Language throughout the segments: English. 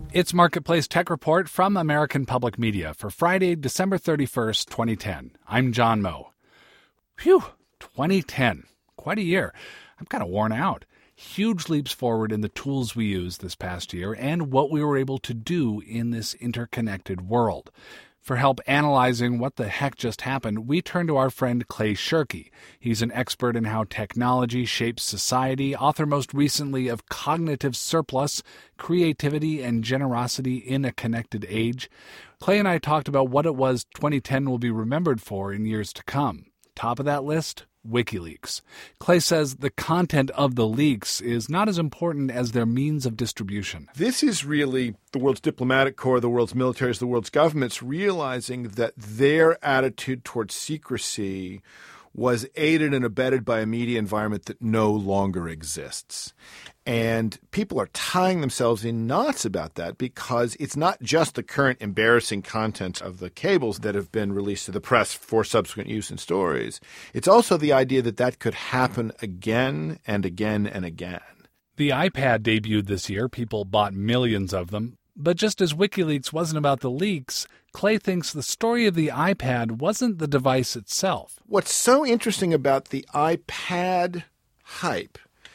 It's Marketplace Tech Report from American Public Media for Friday, December 31st, 2010. I'm John Moe. Phew, 2010. Quite a year. I'm kind of worn out. Huge leaps forward in the tools we used this past year and what we were able to do in this interconnected world. For help analyzing what the heck just happened, we turn to our friend Clay Shirky. He's an expert in how technology shapes society, author most recently of Cognitive Surplus, Creativity and Generosity in a Connected Age. Clay and I talked about what it was 2010 will be remembered for in years to come. Top of that list? WikiLeaks. Clay says the content of the leaks is not as important as their means of distribution. This is really the world's diplomatic corps, the world's militaries, the world's governments realizing that their attitude towards secrecy was aided and abetted by a media environment that no longer exists. And people are tying themselves in knots about that because it's not just the current embarrassing content of the cables that have been released to the press for subsequent use in stories. It's also the idea that that could happen again and again and again. The iPad debuted this year. People bought millions of them. But just as WikiLeaks wasn't about the leaks, Clay thinks the story of the iPad wasn't the device itself. What's so interesting about the iPad hype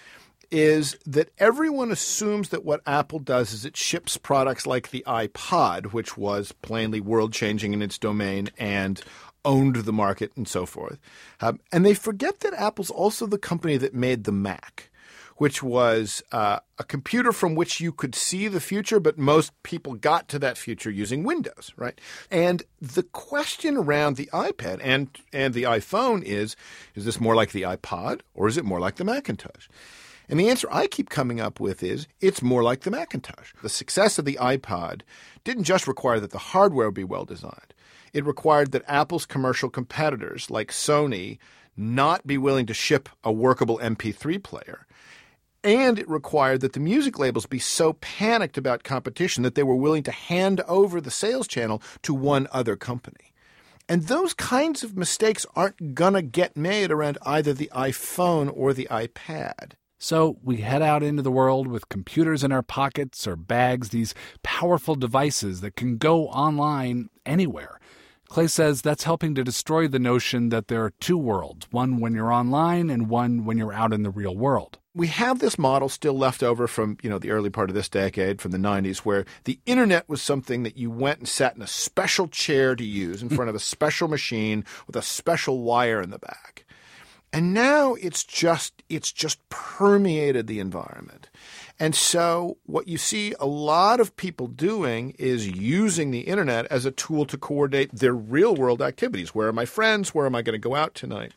is that everyone assumes that what Apple does is it ships products like the iPod, which was plainly world-changing in its domain and owned the market and so forth. And they forget that Apple's also the company that made the Mac, which was a computer from which you could see the future, but most people got to that future using Windows, right? And the question around the iPad and the iPhone is this more like the iPod or is it more like the Macintosh? And the answer I keep coming up with is it's more like the Macintosh. The success of the iPod didn't just require that the hardware be well designed. It required that Apple's commercial competitors like Sony not be willing to ship a workable MP3 player. And it required that the music labels be so panicked about competition that they were willing to hand over the sales channel to one other company. And those kinds of mistakes aren't going to get made around either the iPhone or the iPad. So we head out into the world with computers in our pockets or bags, these powerful devices that can go online anywhere. Clay says that's helping to destroy the notion that there are two worlds, one when you're online and one when you're out in the real world. We have this model still left over from, the early part of this decade, from the 90s, where the internet was something that you went and sat in a special chair to use in front of a special machine with a special wire in the back. And now it's just permeated the environment. And so what you see a lot of people doing is using the internet as a tool to coordinate their real world activities. Where are my friends? Where am I going to go out tonight?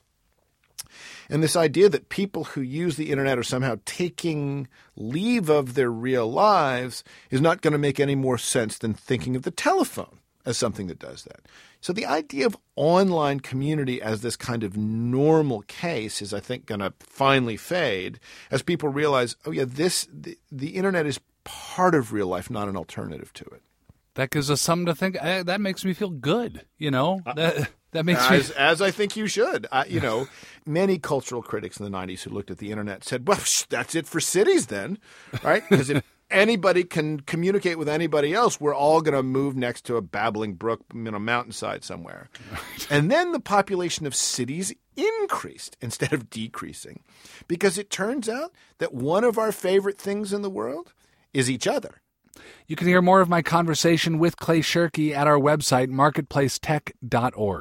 And this idea that people who use the internet are somehow taking leave of their real lives is not going to make any more sense than thinking of the telephone as something that does that. So the idea of online community as this kind of normal case is, I think, going to finally fade as people realize, the internet is part of real life, not an alternative to it. That gives us something to think. That makes me feel good, That makes me... As I think you should. Many cultural critics in the 90s who looked at the internet said, well, that's it for cities then, right? Because if anybody can communicate with anybody else, we're all going to move next to a babbling brook, mountainside somewhere. And then the population of cities increased instead of decreasing because it turns out that one of our favorite things in the world is each other. You can hear more of my conversation with Clay Shirky at our website, marketplacetech.org.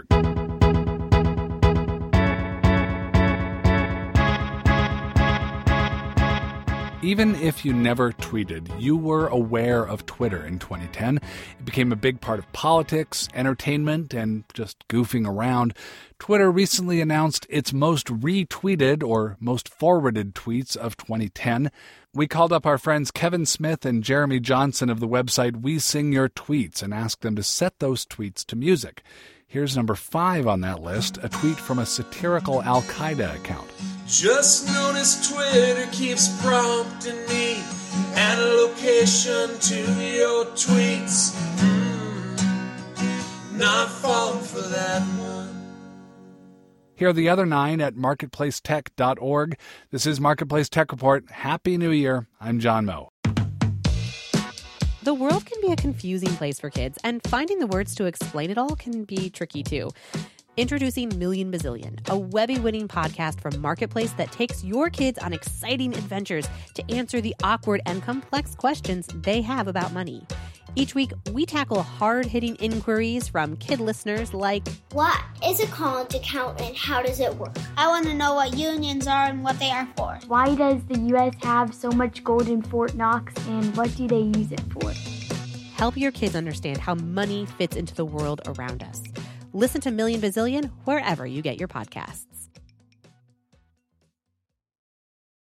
Even if you never tweeted, you were aware of Twitter in 2010. It became a big part of politics, entertainment, and just goofing around. Twitter recently announced its most retweeted or most forwarded tweets of 2010. We called up our friends Kevin Smith and Jeremy Johnson of the website We Sing Your Tweets and asked them to set those tweets to music. Here's number 5 on that list, a tweet from a satirical Al-Qaeda account. Just notice Twitter keeps prompting me and a location to your tweets. Not falling for that one. Here are the other 9 at marketplacetech.org. This is Marketplace Tech Report. Happy New Year. I'm John Moe. The world can be a confusing place for kids, and finding the words to explain it all can be tricky too. Introducing Million Bazillion, a Webby-winning podcast from Marketplace that takes your kids on exciting adventures to answer the awkward and complex questions they have about money. Each week, we tackle hard-hitting inquiries from kid listeners like, what is a college account and how does it work? I want to know what unions are and what they are for. Why does the U.S. have so much gold in Fort Knox, and what do they use it for? Help your kids understand how money fits into the world around us. Listen to Million Bazillion wherever you get your podcasts.